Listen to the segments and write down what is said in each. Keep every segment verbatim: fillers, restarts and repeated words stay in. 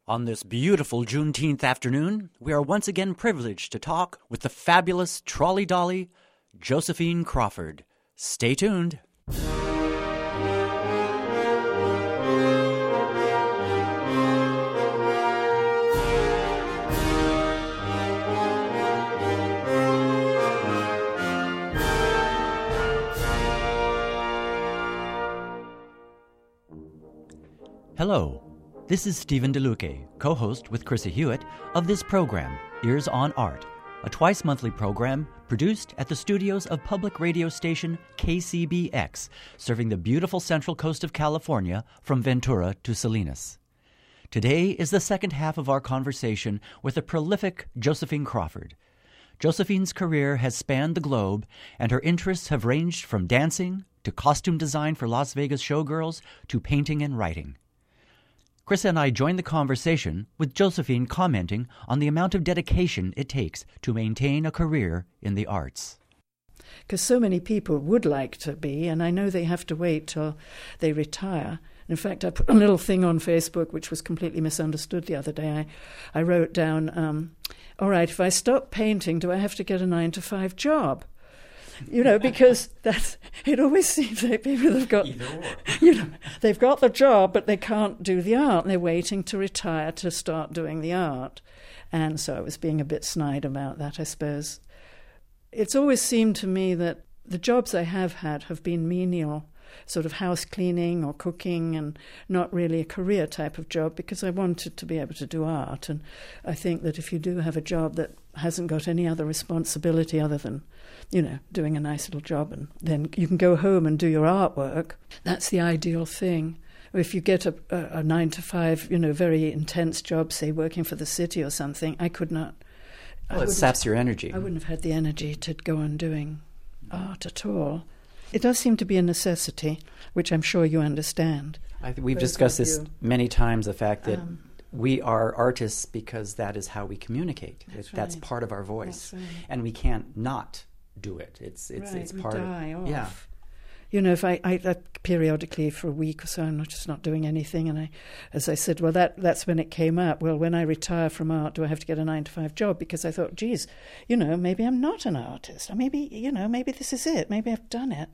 On this beautiful Juneteenth afternoon, we are once again privileged to talk with the fabulous trolley dolly, Josephine Crawford. Stay tuned. Hello. This is Stephen DeLuque, co-host with Chrissy Hewitt of this program, Ears on Art, a twice-monthly program produced at the studios of public radio station K C B X, serving the beautiful central coast of California from Ventura to Salinas. Today is the second half of our conversation with the prolific Josephine Crawford. Josephine's career has spanned the globe, and her interests have ranged from dancing to costume design for Las Vegas showgirls to painting and writing. Chris and I joined the conversation with Josephine commenting on the amount of dedication it takes to maintain a career in the arts. Because so many people would like to be, and I know they have to wait till they retire. In fact, I put a little thing on Facebook which was completely misunderstood the other day. I, I wrote down, um, all right, if I stop painting, do I have to get a nine to five job? You know, because that's, it always seems like people have got, you know, they've got the job, but they can't do the art, and they're waiting to retire to start doing the art. And so I was being a bit snide about that, I suppose. It's always seemed to me that the jobs I have had have been menial, sort of house cleaning or cooking, and not really a career type of job, because I wanted to be able to do art. And I think that if you do have a job that hasn't got any other responsibility other than, you know, doing a nice little job, and then you can go home and do your artwork, that's the ideal thing. If you get a, a, a nine to five, you know, very intense job, say working for the city or something, I could not. Well, it saps your energy. I wouldn't have had the energy to go on doing art at all. It does seem to be a necessity, which I'm sure you understand. I th- we've discussed this many times, the fact that um, we are artists because that is how we communicate. That's, it, that's right. Part of our voice. Right. And we can't not do it. It's it's right. it's we part die of off. Yeah. You know, if I, I, I periodically for a week or so, I'm not, just not doing anything, and I, as I said, well, that that's when it came up. Well, when I retire from art, do I have to get a nine to five job? Because I thought, geez, you know, maybe I'm not an artist. Or maybe, you know, maybe this is it. Maybe I've done it.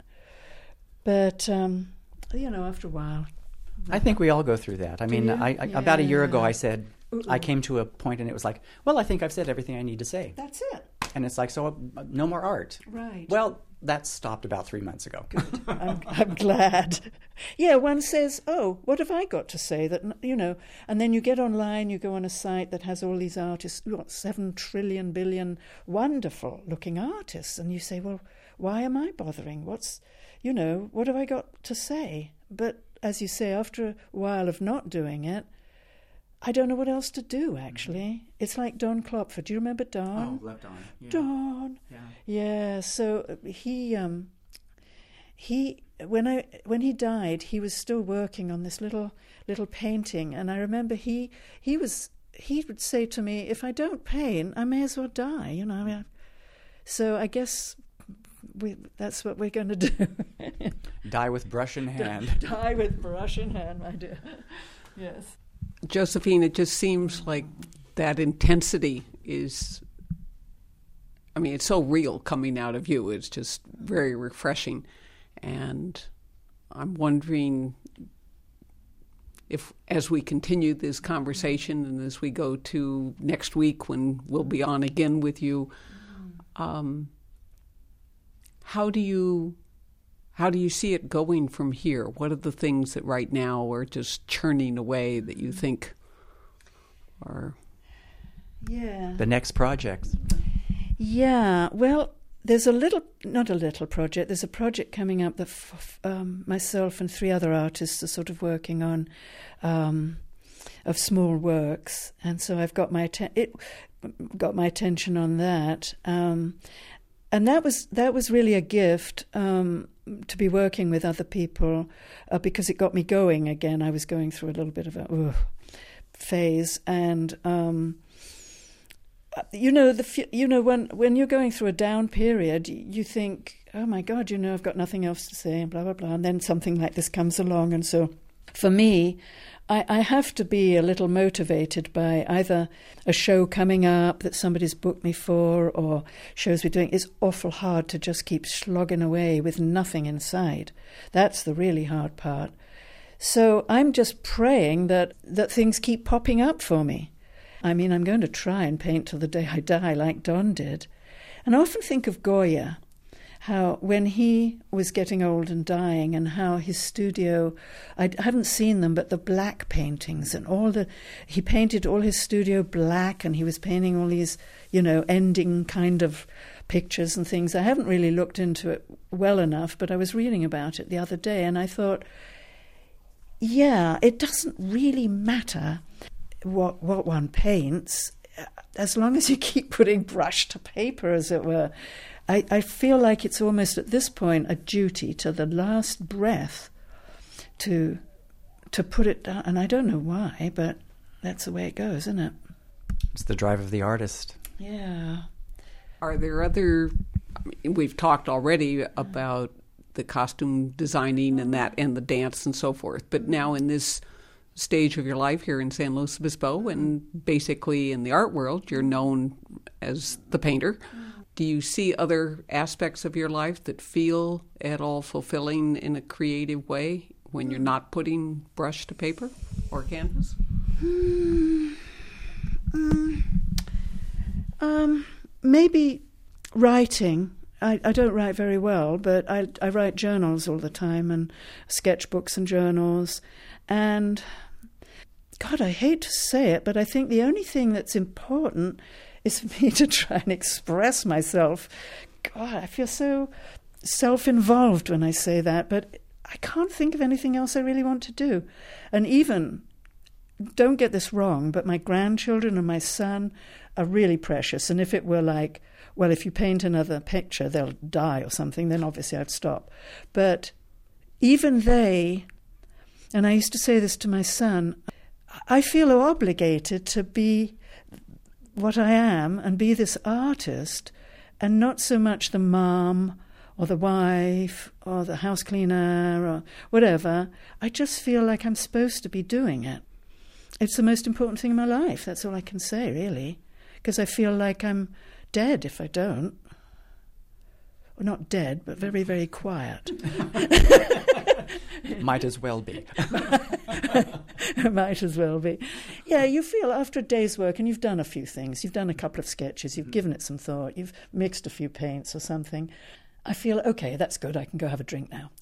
But, um, you know, after a while. I think we all go through that. I Do mean, you? I, I, Yeah. about a year ago, I said, Ooh. I came to a point and it was like, well, I think I've said everything I need to say. That's it. And it's like, so uh, no more art. Right. Well, that stopped about three months ago. Good. I'm, I'm glad. Yeah, one says, oh, what have I got to say? That, you know, and then you get online, you go on a site that has all these artists, what, seven trillion billion wonderful looking artists. And you say, well, why am I bothering? What's, you know, what have I got to say? But as you say, after a while of not doing it, I don't know what else to do, actually. It's like Don Klopfer. Do you remember Don? Oh, love Don. Yeah. Don. Yeah. Yeah, so he, um, he when I when he died, he was still working on this little little painting, and I remember he he was he would say to me, if I don't paint, I may as well die, you know. I mean, so I guess we, that's what we're going to do. Die with brush in hand. Die with brush in hand, my dear. Yes. Josephine, it just seems like that intensity is, I mean, it's so real coming out of you. It's just very refreshing. And I'm wondering if, as we continue this conversation and as we go to next week when we'll be on again with you, um, how do you... How do you see it going from here? What are the things that right now are just churning away that you think are... Yeah. The next projects. Yeah, well, there's a little, not a little project, there's a project coming up that f- um, myself and three other artists are sort of working on, um, of small works. And so I've got my, atten- it got my attention on that. Um, and that was that was really a gift, um, to be working with other people, uh, because it got me going again. I was going through a little bit of a uh, phase, and um, you know, the you know when when you're going through a down period, you think, oh my God, you know, I've got nothing else to say, and blah blah blah, and then something like this comes along, and so For me, I, I have to be a little motivated by either a show coming up that somebody's booked me for or shows we're doing. It's awful hard to just keep slogging away with nothing inside. That's the really hard part. So I'm just praying that, that things keep popping up for me. I mean, I'm going to try and paint till the day I die like Don did. And I often think of Goya, how when he was getting old and dying and how his studio, I haven't seen them, but the black paintings and all the, he painted all his studio black and he was painting all these, you know, ending kind of pictures and things. I haven't really looked into it well enough, but I was reading about it the other day and I thought, yeah, it doesn't really matter what what one paints, as long as you keep putting brush to paper, as it were. I, I feel like it's almost at this point a duty to the last breath to to put it down. And I don't know why, but that's the way it goes, isn't it? It's the drive of the artist. Yeah. Are there other, I mean, we've talked already about the costume designing and that and the dance and so forth, but now in this stage of your life here in San Luis Obispo and basically in the art world, you're known as the painter. Do you see other aspects of your life that feel at all fulfilling in a creative way when you're not putting brush to paper or canvas? Mm, mm, um, maybe writing. I, I don't write very well, but I, I write journals all the time and sketchbooks and journals. And, God, I hate to say it, but I think the only thing that's important is for me to try and express myself. God, I feel so self-involved when I say that, but I can't think of anything else I really want to do. And even, don't get this wrong, but my grandchildren and my son are really precious. And if it were like, well, if you paint another picture, they'll die or something, then obviously I'd stop. But even they, and I used to say this to my son, I feel obligated to be what I am and be this artist and not so much the mom or the wife or the house cleaner or whatever. I just feel like I'm supposed to be doing it. It's the most important thing in my life. That's all I can say, really, because I feel like I'm dead if I don't. Well, not dead, but very, very quiet. Might as well be. Might as well be. Yeah, you feel after a day's work, and you've done a few things, you've done a couple of sketches, you've given it some thought, you've mixed a few paints or something, I feel, okay, that's good, I can go have a drink now.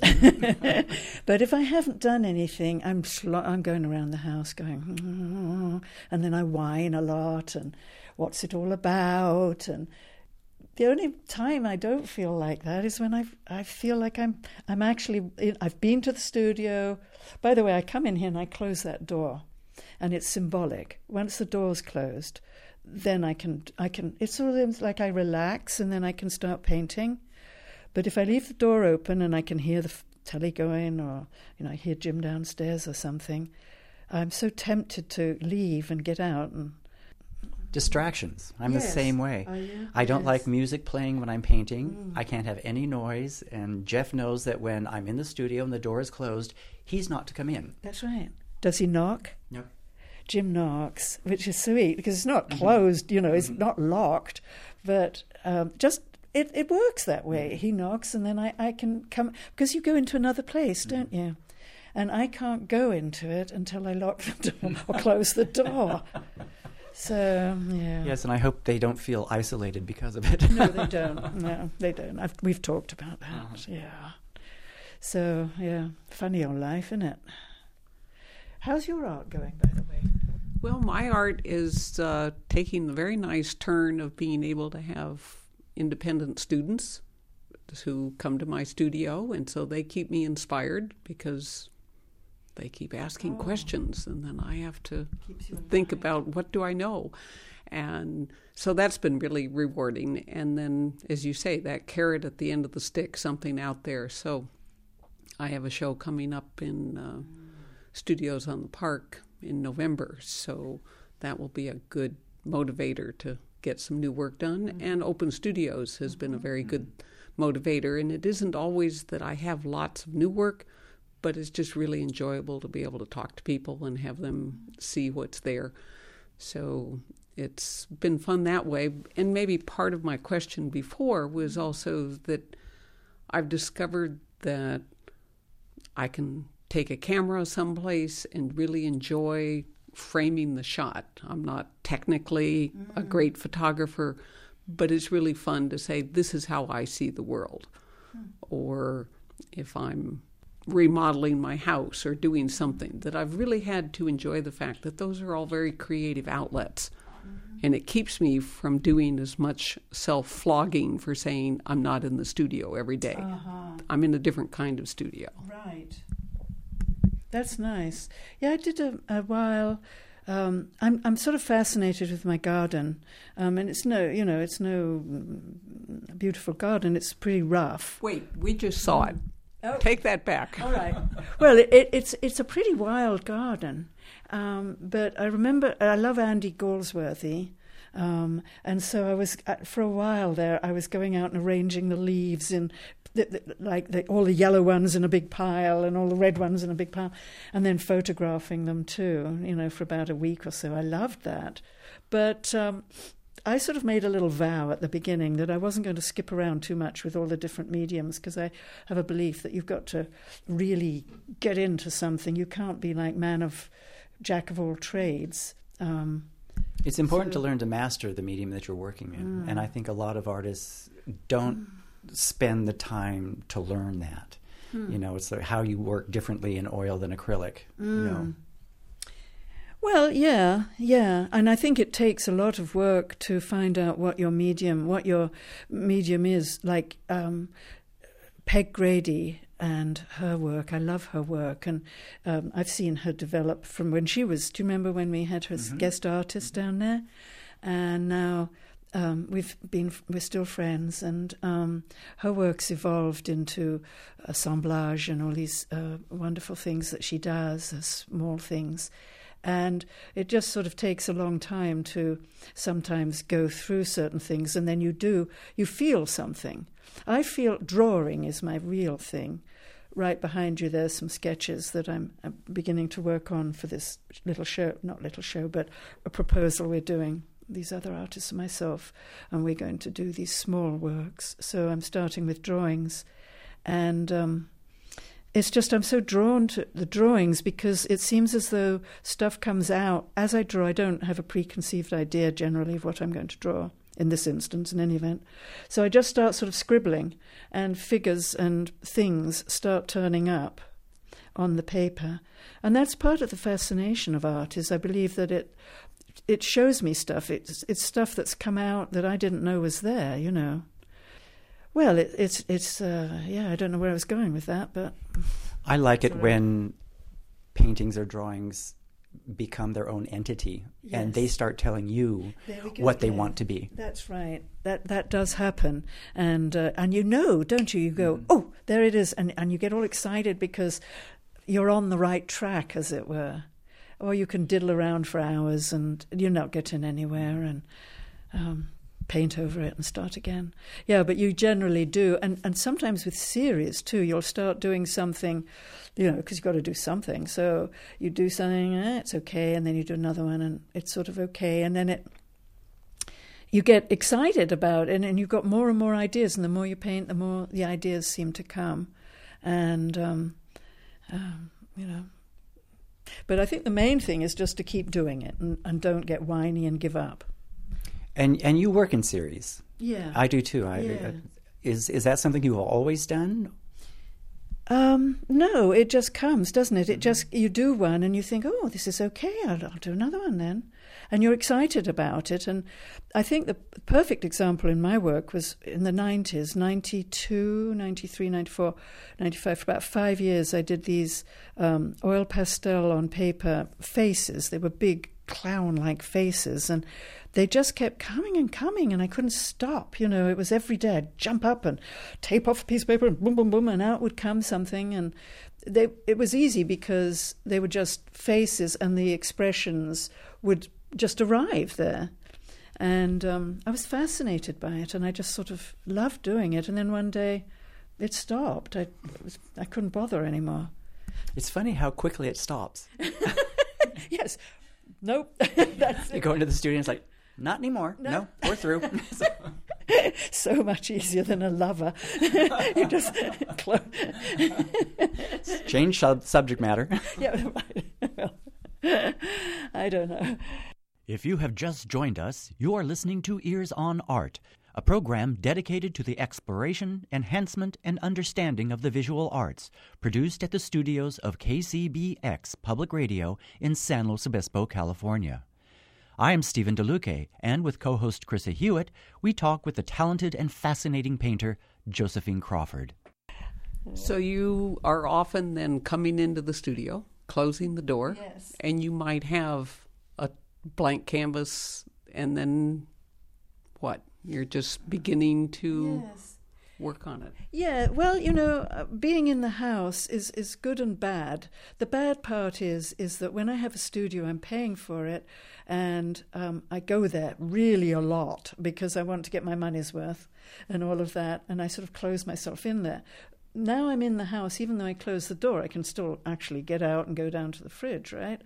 But if I haven't done anything, I'm sl- I'm going around the house going, mm-hmm, and then I whine a lot, and what's it all about? And the only time I don't feel like that is when I I feel like I'm I'm actually, I've been to the studio. By the way, I come in here and I close that door, and it's symbolic. Once the door's closed, then I can, I can, it's sort of like I relax and then I can start painting. But if I leave the door open and I can hear the telly going, or, you know, I hear Jim downstairs or something, I'm so tempted to leave and get out. And distractions. I'm yes. the same way. Oh, yeah? I don't yes. like music playing when I'm painting. Mm. I can't have any noise. And Jeff knows that when I'm in the studio and the door is closed, he's not to come in. That's right. Does he knock? No. Jim knocks, which is sweet because it's not closed, mm-hmm. you know, it's mm-hmm. not locked, but um, just it, it works that way. He knocks and then I, I can come, because you go into another place, mm-hmm. don't you? And I can't go into it until I lock the door or close the door. So, yeah. Yes, and I hope they don't feel isolated because of it. No, they don't. No, they don't. I've, we've talked about that, uh-huh. yeah. So, yeah, funny old life, isn't it? How's your art going, by the way? Well, my art is uh, taking the very nice turn of being able to have independent students who come to my studio, and so they keep me inspired because they keep asking oh. questions, and then I have to think about what do I know. And so that's been really rewarding. And then, as you say, that carrot at the end of the stick, something out there. So I have a show coming up in uh, Studios on the Park in November, so that will be a good motivator to get some new work done. Mm-hmm. And Open Studios has been a very good motivator, and it isn't always that I have lots of new work, but it's just really enjoyable to be able to talk to people and have them see what's there. So it's been fun that way. And maybe part of my question before was also that I've discovered that I can take a camera someplace and really enjoy framing the shot. I'm not technically mm. a great photographer, but it's really fun to say, this is how I see the world. Mm. Or if I'm remodeling my house or doing something, that I've really had to enjoy the fact that those are all very creative outlets. Mm-hmm. And it keeps me from doing as much self-flogging for saying I'm not in the studio every day. Uh-huh. I'm in a different kind of studio. Right. That's nice. Yeah, I did a, a while. Um, I'm I'm sort of fascinated with my garden, um, and it's no, you know, it's no beautiful garden. It's pretty rough. Wait, we just saw it. Oh. Take that back. All right. Well, it, it, it's it's a pretty wild garden, um, but I remember I love Andy Galsworthy, um, and so I was for a while there. I was going out and arranging the leaves in. The, the, like the, all the yellow ones in a big pile and all the red ones in a big pile, and then photographing them too, you know, for about a week or so. I loved that. But um, I sort of made a little vow at the beginning that I wasn't going to skip around too much with all the different mediums, because I have a belief that you've got to really get into something. You can't be like man of, jack of all trades. Um, it's important so, to learn to master the medium that you're working in. Mm. And I think a lot of artists don't mm. spend the time to learn that. Hmm. You know, it's like how you work differently in oil than acrylic, mm. you know. Well, yeah, yeah. And I think it takes a lot of work to find out what your medium, what your medium is. Like um, Peg Grady and her work. I love her work. And um, I've seen her develop from when she was, do you remember when we had her mm-hmm. guest artist down there? And now... Um, we've been, we're still friends, and um, her work's evolved into assemblage and all these uh, wonderful things that she does, uh, small things. And it just sort of takes a long time to sometimes go through certain things, and then you do, you feel something. I feel drawing is my real thing. Right behind you there's some sketches that I'm, I'm beginning to work on for this little show, not little show, but a proposal we're doing. These other artists and myself, and we're going to do these small works. So I'm starting with drawings, and um, it's just I'm so drawn to the drawings because it seems as though stuff comes out. As I draw, I don't have a preconceived idea generally of what I'm going to draw in this instance, in any event. So I just start sort of scribbling, and figures and things start turning up on the paper. And that's part of the fascination of art, is I believe that it... It shows me stuff. It's it's stuff that's come out that I didn't know was there, you know. Well, it, it's, it's uh, yeah, I don't know where I was going with that, but... I like it when paintings or drawings become their own entity, yes. and they start telling you what they want to be. That's right. That that does happen. And uh, and you know, don't you? You go, mm. oh, there it is, and, and you get all excited because you're on the right track, as it were. Or you can diddle around for hours and you're not getting anywhere, and um, paint over it and start again. Yeah, but you generally do. And, and sometimes with series, too, you'll start doing something, you know, because you've got to do something. So you do something, eh, it's okay, and then you do another one, and it's sort of okay. And then it, you get excited about it, and, and you've got more and more ideas. And the more you paint, the more the ideas seem to come. And, um, um, you know... But I think the main thing is just to keep doing it and, and don't get whiny and give up. And and you work in series. Yeah. I do too. I, yeah. I, is is that something you've always done? Um, no, it just comes, doesn't it? It just, you do one and you think, oh, this is okay, I'll, I'll do another one then. And you're excited about it. And I think the perfect example in my work was in the nineties, ninety-two, ninety-three, ninety-four, ninety-five. For about five years I did these um, oil pastel on paper faces. They were big clown-like faces, and they just kept coming and coming, and I couldn't stop. You know, it was every day I'd jump up and tape off a piece of paper and boom, boom, boom, and out would come something. And they, it was easy because they were just faces, and the expressions would just arrive there. And um, I was fascinated by it, and I just sort of loved doing it. And then one day it stopped. I, it was, I couldn't bother anymore. It's funny how quickly it stops. Yes. Nope. That's You go into the studio and it's like, not anymore. No, No. we're through. So- so much easier than a lover. You just close. Change sub- subject matter. Yeah. Well, I don't know. If you have just joined us, you are listening to Ears on Art, a program dedicated to the exploration, enhancement, and understanding of the visual arts, produced at the studios of K C B X Public Radio in San Luis Obispo, California. I am Stephen DeLuque, and with co-host Chrissy Hewitt, we talk with the talented and fascinating painter Josephine Crawford. So you are often then coming into the studio, closing the door, Yes. and you might have a blank canvas, and then what? You're just beginning to Yes. work on it. Yeah, well, you know, uh, being in the house is, is good and bad. The bad part is is that when I have a studio, I'm paying for it, and um, I go there really a lot because I want to get my money's worth and all of that, and I sort of close myself in there. Now I'm in the house, even though I close the door, I can still actually get out and go down to the fridge, right?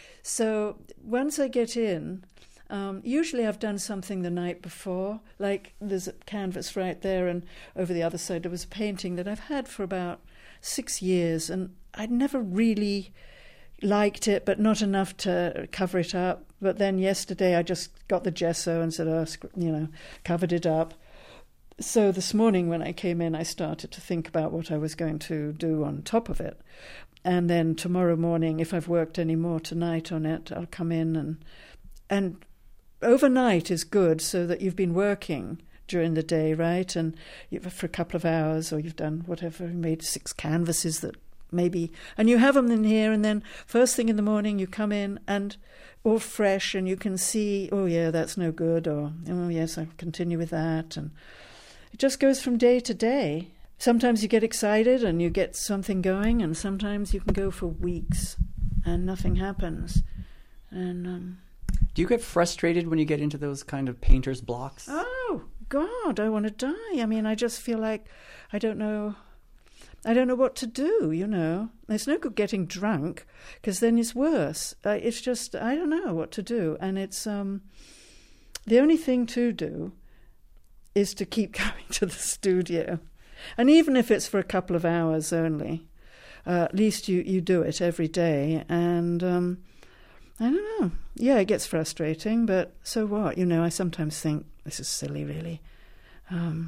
So once I get in, Um, usually I've done something the night before, like there's a canvas right there, and over the other side there was a painting that I've had for about six years, and I'd never really liked it, but not enough to cover it up. But then yesterday I just got the gesso and said, oh, you know, covered it up. So this morning when I came in, I started to think about what I was going to do on top of it. And then tomorrow morning, if I've worked any more tonight on it, I'll come in and... and overnight is good so that you've been working during the day, right? And you've, for a couple of hours, or you've done whatever, you made six canvases that maybe, and you have them in here, and then first thing in the morning you come in and all fresh, and you can see, oh yeah, that's no good, or oh yes, I'll continue with that. And it just goes from day to day. Sometimes you get excited and you get something going, and sometimes you can go for weeks and nothing happens. And um Do you get frustrated when you get into those kind of painter's blocks? Oh, God, I want to die. I mean, I just feel like I don't know, I don't know what to do, you know. It's no good getting drunk, because then it's worse. Uh, it's just, I don't know what to do. And it's, um, the only thing to do is to keep going to the studio. And even if it's for a couple of hours only, uh, at least you, you do it every day. And, um, I don't know. Yeah, it gets frustrating, but so what? You know, I sometimes think this is silly, really. Um,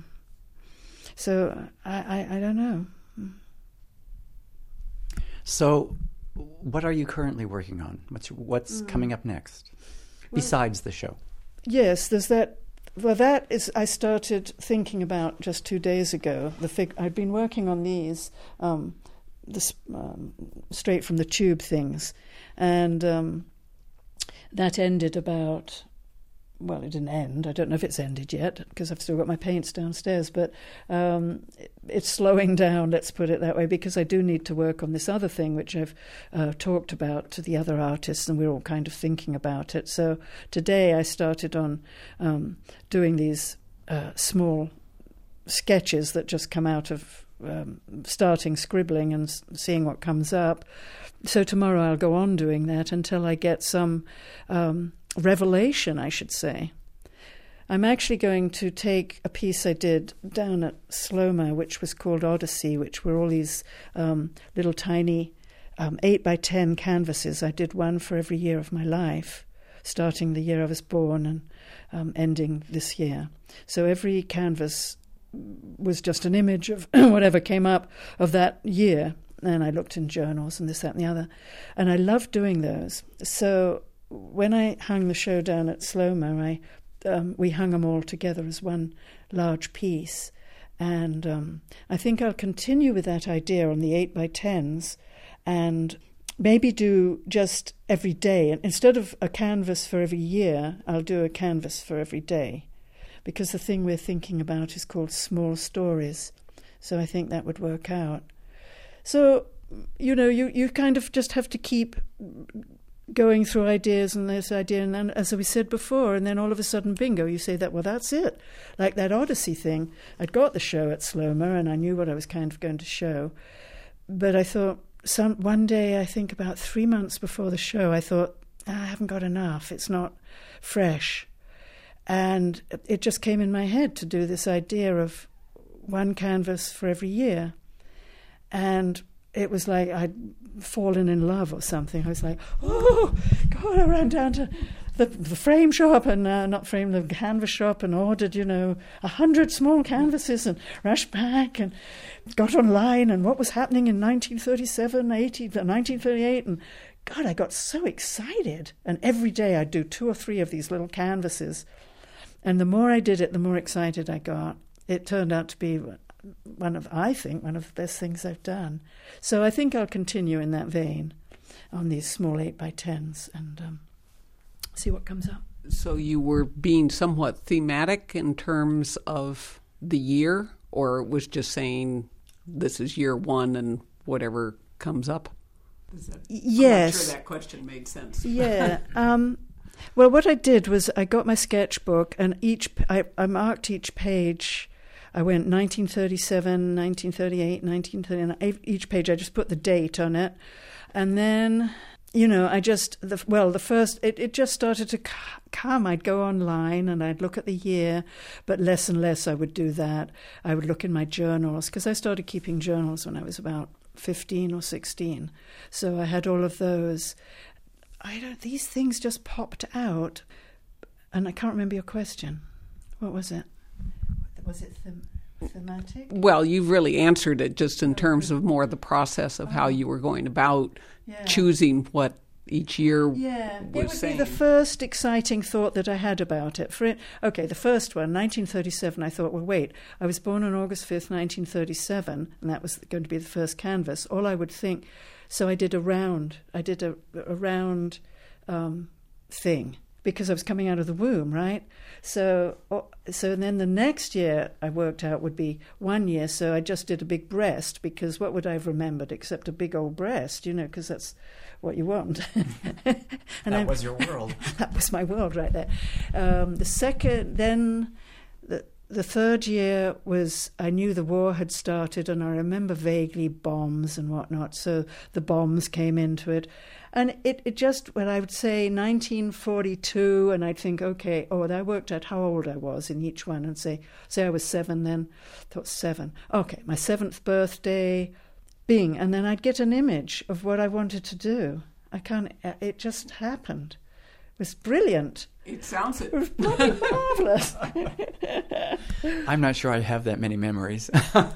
so I, I, I don't know. So, what are you currently working on? What's what's mm. coming up next, besides the show? Yes, there's that. Well, that is. I started thinking about just two days ago. The fig. I'd been working on these, um, this um, straight from the tube things, and. Um, That ended about, well, it didn't end. I don't know if it's ended yet because I've still got my paints downstairs, but um, it, it's slowing down, let's put it that way, because I do need to work on this other thing which I've uh, talked about to the other artists, and we're all kind of thinking about it. So today I started on um, doing these uh, small sketches that just come out of um, starting scribbling and s- seeing what comes up. So tomorrow I'll go on doing that until I get some um, revelation, I should say. I'm actually going to take a piece I did down at Sloma, which was called Odyssey, which were all these um, little tiny um, eight by ten canvases. I did one for every year of my life, starting the year I was born and um, ending this year. So every canvas was just an image of whatever came up of that year. And I looked in journals and this, that, and the other. And I loved doing those. So when I hung the show down at Sloma, I, um, we hung them all together as one large piece. And um, I think I'll continue with that idea on the eight by tens and maybe do just every day. And instead of a canvas for every year, I'll do a canvas for every day. Because the thing we're thinking about is called small stories. So I think that would work out. So, you know, you, you kind of just have to keep going through ideas and this idea, and then, as we said before, and then all of a sudden, bingo, you say that, well, that's it. Like that Odyssey thing. I'd got the show at Sloma, and I knew what I was kind of going to show. But I thought, some one day, I think about three months before the show, I thought, ah, I haven't got enough. It's not fresh. And it just came in my head to do this idea of one canvas for every year. And it was like I'd fallen in love or something. I was like, oh, God, I ran down to the, the frame shop and uh, not frame, the canvas shop and ordered, you know, a hundred small canvases and rushed back and got online and what was happening in nineteen thirty-seven, eighty, nineteen thirty-eight. And God, I got so excited. And every day I'd do two or three of these little canvases. And the more I did it, the more excited I got. It turned out to be one of, I think, one of the best things I've done. So I think I'll continue in that vein on these small eight by tens and um, see what comes up. So you were being somewhat thematic in terms of the year, or it was just saying this is year one and whatever comes up? Is that, yes. I'm not sure that question made sense. Yeah. um, well, what I did was I got my sketchbook and each I, I marked each page. I went nineteen thirty-seven, nineteen thirty-eight, nineteen thirty-nine. Each page, I just put the date on it. And then, you know, I just, the, well, the first, it, it just started to come. I'd go online and I'd look at the year, but less and less I would do that. I would look in my journals, because I started keeping journals when I was about fifteen or sixteen. So I had all of those. I don't, these things just popped out. And I can't remember your question. What was it? Was it them- thematic? Well, you've really answered it just in terms of more the process of how you were going about yeah. choosing what each year yeah. was it would saying. be the first exciting thought that I had about it. For it, okay, the first one, nineteen thirty-seven, I thought, well, wait, I was born on August fifth, nineteen thirty-seven, and that was going to be the first canvas. All I would think, so I did a round, I did a, a round um, thing, because I was coming out of the womb, right? So so then the next year I worked out would be one year, so I just did a big breast, because what would I have remembered except a big old breast, you know, because that's what you want. and that I, was your world. That was my world right there. Um, the second, then the, the third year was, I knew the war had started, and I remember vaguely bombs and whatnot, so the bombs came into it. And it, it just, well, I would say nineteen forty-two, and I'd think, okay, oh, and I worked out how old I was in each one, and say, say I was seven then, thought seven. Okay, my seventh birthday, bing, and then I'd get an image of what I wanted to do. I can't, it just happened. It was brilliant. It sounds it. It was bloody marvellous. I'm not sure I have that many memories.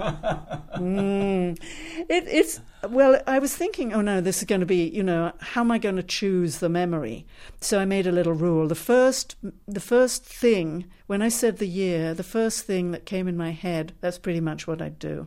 mm. it, it's, well, I was thinking, oh no, this is going to be, you know, how am I going to choose the memory? So I made a little rule. The first, the first thing, when I said the year, the first thing that came in my head, that's pretty much what I'd do.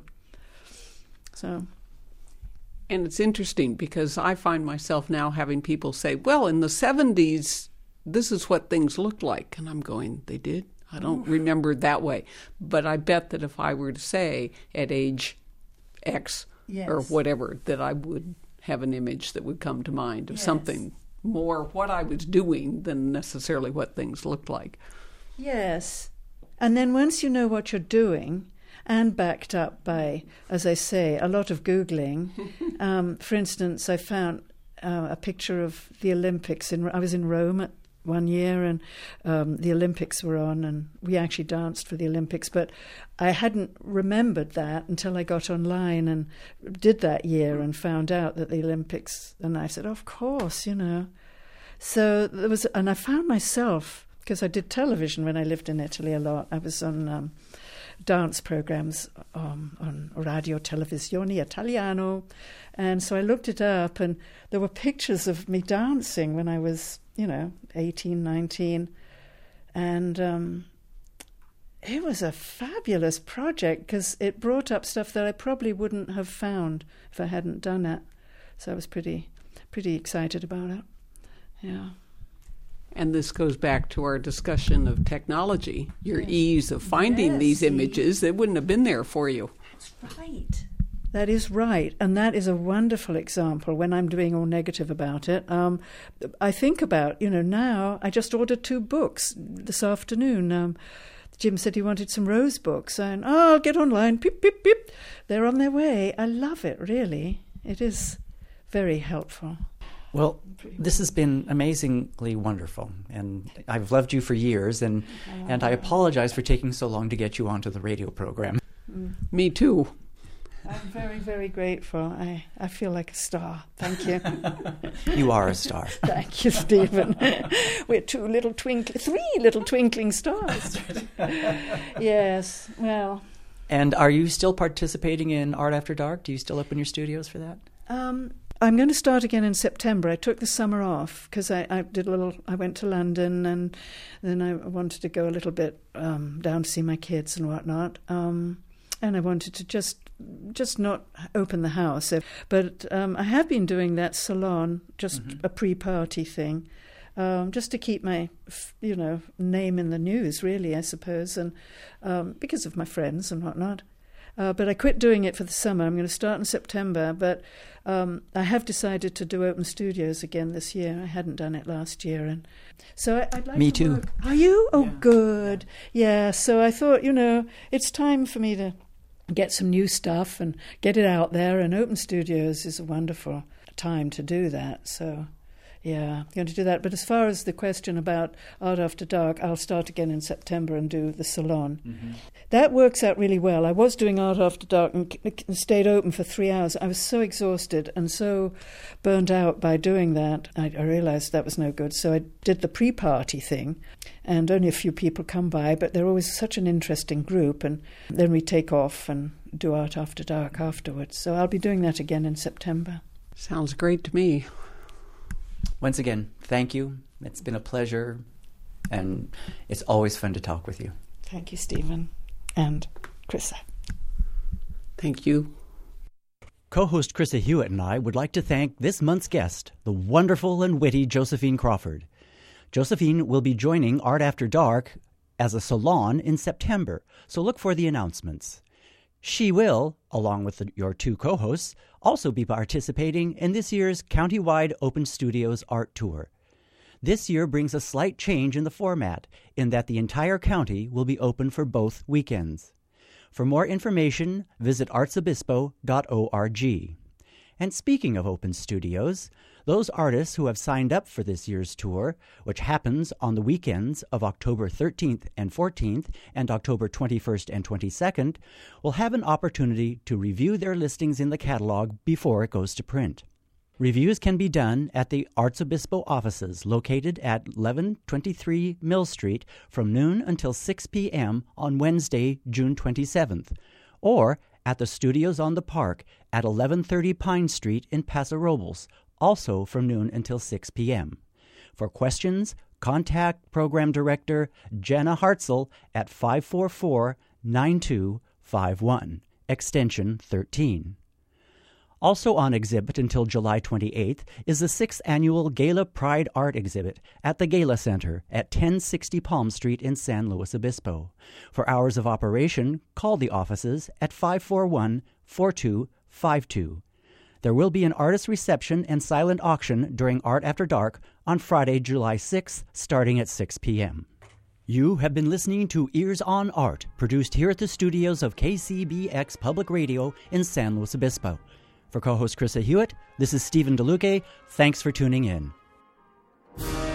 So... And it's interesting because I find myself now having people say, well, in the seventies, this is what things looked like. And I'm going, they did? I don't remember it that way. But I bet that if I were to say at age X yes. or whatever, that I would have an image that would come to mind of yes. something more what I was doing than necessarily what things looked like. Yes. And then once you know what you're doing... and backed up by, as I say, a lot of Googling. Um, for instance, I found uh, a picture of the Olympics. In I was in Rome at one year, and um, the Olympics were on, and we actually danced for the Olympics. But I hadn't remembered that until I got online and did that year and found out that the Olympics, and I said, of course, you know. So there was, and I found myself, because I did television when I lived in Italy a lot. I was on... Um, dance programs um, on Radio Televisione Italiano, and so I looked it up, and there were pictures of me dancing when I was, you know, eighteen, nineteen, and um, it was a fabulous project because it brought up stuff that I probably wouldn't have found if I hadn't done it. So I was pretty, pretty excited about it. Yeah. And this goes back to our discussion of technology, your yes. ease of finding yes, these see? images. They wouldn't have been there for you. That's right. That is right. And that is a wonderful example when I'm doing all negative about it. Um, I think about, you know, now I just ordered two books this afternoon. Um, Jim said he wanted some Rose books. And, oh, I'll get online. Beep, beep, beep. They're on their way. I love it, really. It is. very helpful. Well, this has been amazingly wonderful, and I've loved you for years, and, and I apologize for taking so long to get you onto the radio program. Mm. Me too. I'm very, very grateful. I, I feel like a star. Thank you. You are a star. Thank you, Stephen. We're two little twinkling, three little twinkling stars. Yes, well. And are you still participating in Art After Dark? Do you still open your studios for that? Um, I'm going to start again in September. I took the summer off because I, I did a little. I went to London, and then I wanted to go a little bit um, down to see my kids and whatnot. Um, and I wanted to just just not open the house. But um, I have been doing that salon, just mm-hmm. a pre-party thing, um, just to keep my, you know, name in the news, really, I suppose, and um, because of my friends and whatnot. Uh, but I quit doing it for the summer. I'm going to start in September, but um, I have decided to do open studios again this year. I hadn't done it last year, and so I, I'd like Me to too. work. Are you? Oh, yeah. Good. Yeah. So I thought, you know, it's time for me to get some new stuff and get it out there. And open studios is a wonderful time to do that. So. Yeah, I'm going to do that. But as far as the question about Art After Dark, I'll start again in September and do the salon. Mm-hmm. That works out really well. I was doing Art After Dark and stayed open for three hours. I was so exhausted and so burnt out by doing that. I, I realized that was no good. So I did the pre-party thing, and only a few people come by, but they're always such an interesting group. And then we take off and do Art After Dark afterwards. So I'll be doing that again in September. Sounds great to me. Once again, thank you. It's been a pleasure, and it's always fun to talk with you. Thank you, Stephen, and Chrissa. Thank you. Co-host Chrissa Hewitt and I would like to thank this month's guest, the wonderful and witty Josephine Crawford. Josephine will be joining Art After Dark as a salon in September, so look for the announcements. She will, along with the, your two co-hosts, also be participating in this year's countywide Open Studios Art Tour. This year brings a slight change in the format, in that the entire county will be open for both weekends. For more information, visit arts obispo dot org. And speaking of open studios, those artists who have signed up for this year's tour, which happens on the weekends of October thirteenth and fourteenth and October twenty-first and twenty-second, will have an opportunity to review their listings in the catalog before it goes to print. Reviews can be done at the Arts Obispo offices located at eleven twenty-three Mill Street from noon until six p.m. on Wednesday, June twenty-seventh, or at the Studios on the Park at eleven thirty Pine Street in Paso Robles, also from noon until six p.m. For questions, contact Program Director Jenna Hartzell at five four four, nine two five one, extension thirteen. Also on exhibit until July twenty-eighth is the sixth Annual Gala Pride Art Exhibit at the Gala Center at ten sixty Palm Street in San Luis Obispo. For hours of operation, call the offices at five four one, four two five two. There will be an artist reception and silent auction during Art After Dark on Friday, July sixth, starting at six p.m. You have been listening to Ears on Art, produced here at the studios of K C B X Public Radio in San Luis Obispo. For co-host Chrissa Hewitt, this is Stephen DeLuque. Thanks for tuning in.